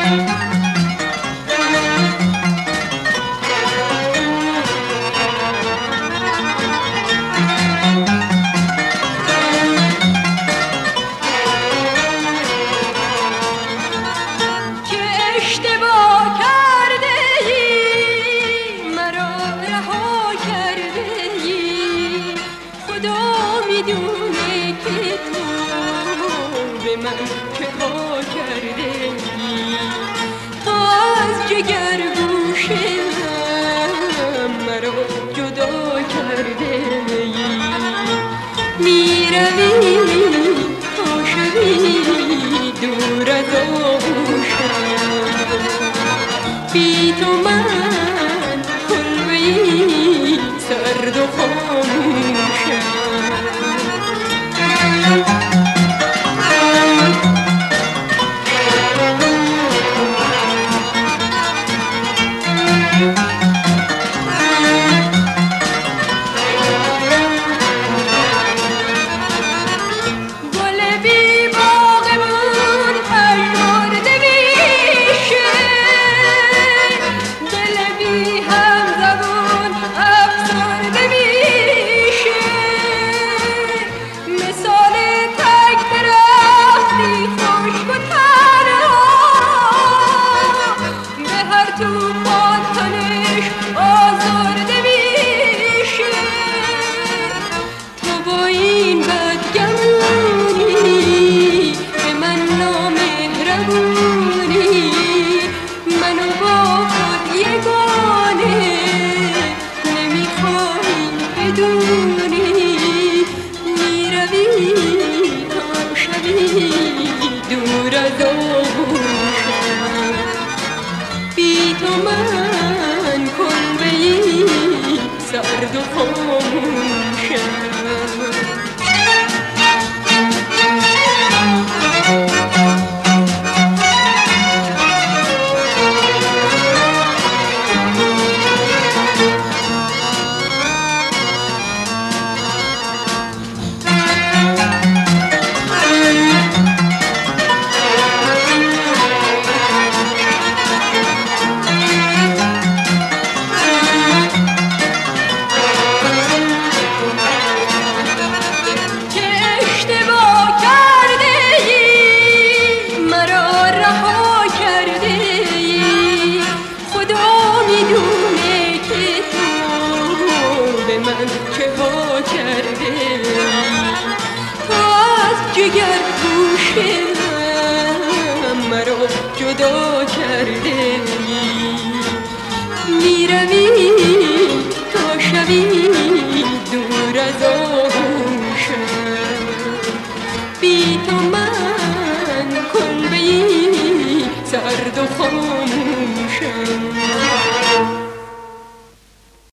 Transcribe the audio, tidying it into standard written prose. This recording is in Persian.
میدونه که تو به من چه ها کرده ای، تو از جگر گوش من مرا جدا کرده ای. میروی تا شوی دور از آغوشم، بی تو من کلبه‌ای سرد و خاموشم. دور از آغوشم، بی تو من کلبه‌ای سرد و خاموشم. چه ها کرده تو از جگر گوش من مرا جدا کرده میروی تا شوی